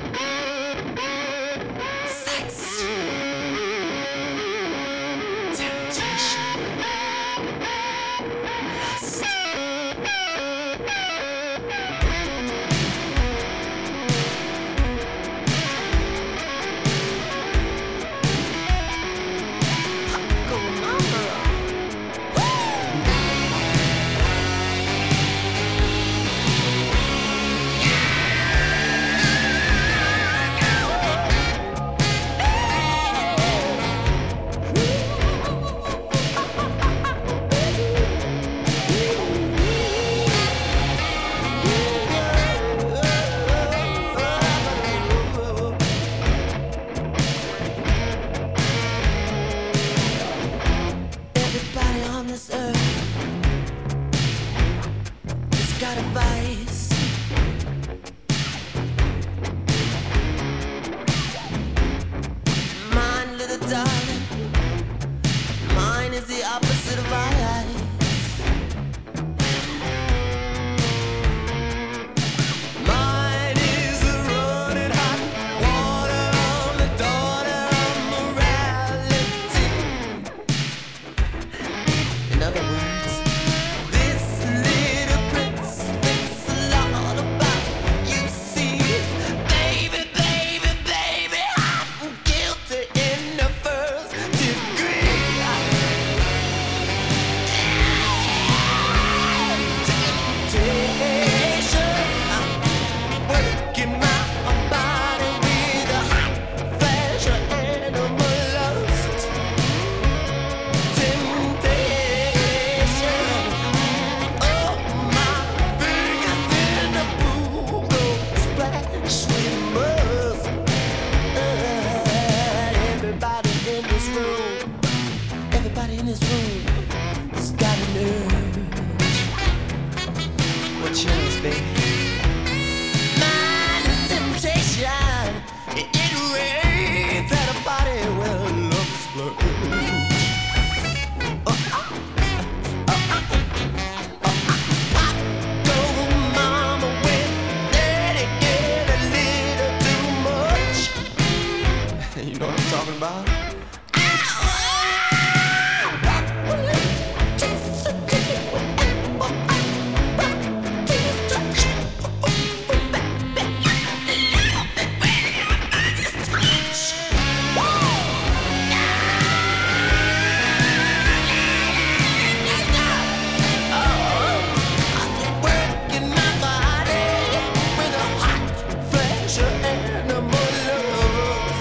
Sex, temptation, lust. Go mama. Everybody on this earth has got a vice. Mine, little darling, mine is the opposite of vice. Mine is the running hot water on the daughter of morality. In other words, this little prince thinks a lot about you. See, baby, baby, baby, I'm guilty in the first degree. Temptation, I'm working my body with a hot flash of animal lust. Temptation, oh my fingers in the pool go splash with must. Everybody in this room has got an urge. What's yours, baby? Mine is temptation. It rains at a party where love explodes. Go, mama, when let it get a little too much. You know what I'm talking about? Working my body with a hot flash of animal love.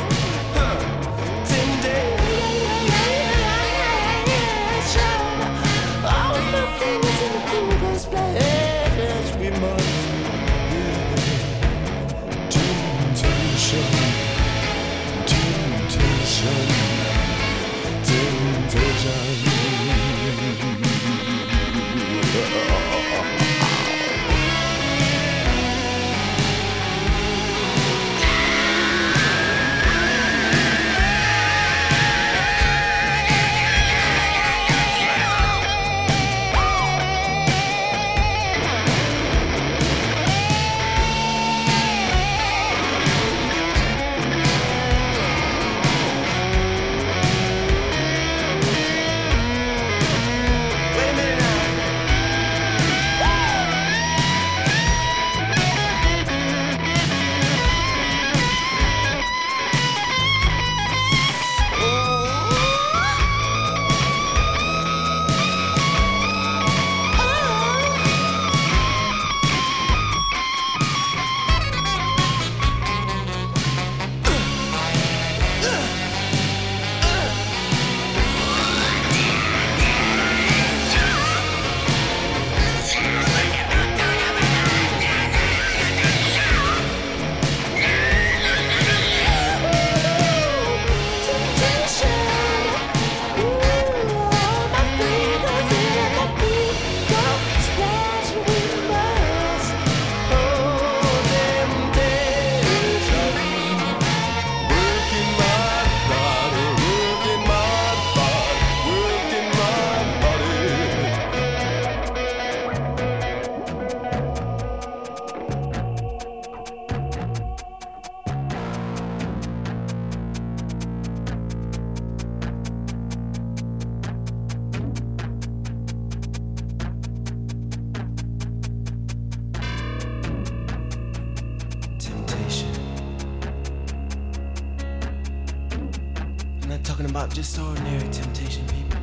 Temptation. All my fingers in the pool go splash. Yes, we must. Temptation. Temptation. Temptation. not talking about just ordinary temptation, people.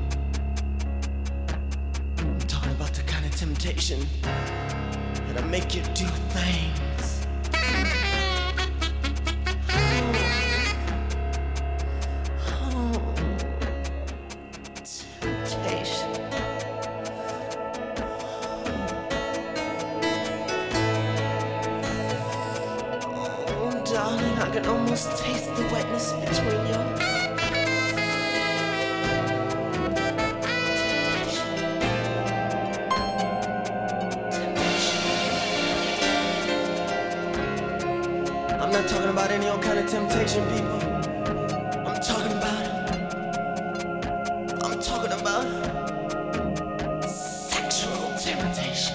I'm talking about the kind of temptation that'll make you do things. Oh, temptation. Oh, darling, I can almost taste the wetness between your I'm not talking about any old kind of temptation, people. I'm talking about sexual temptation.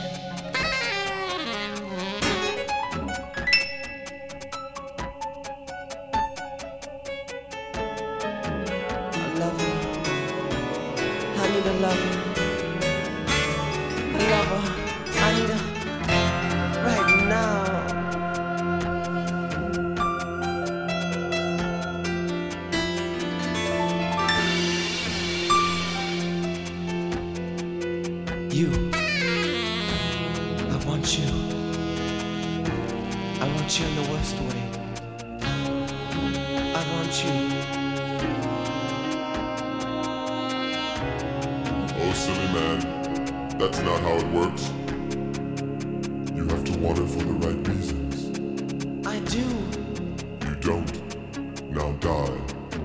A lover. I need a lover. A lover. I need a right now. You. I want you. I want you in the worst way. I want you. Oh, silly man. That's not how it works. You have to want it for the right reasons. I do. You don't. Now die.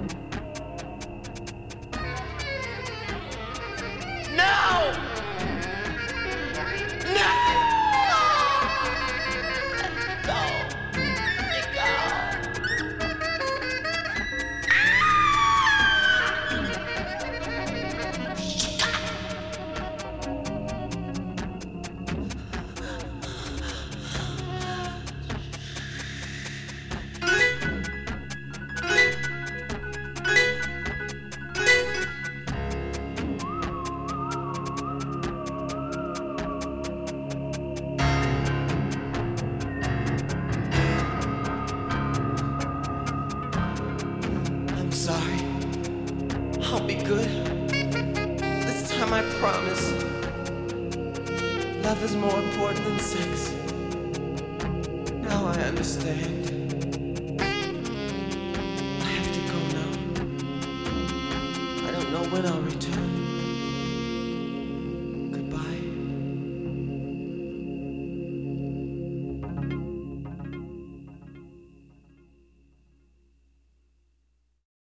No! No! Let go. Let go. I'm sorry. I'll be good. This time I promise. Love is more important than sex. Now I understand. I have to go now. I don't know when I'll return.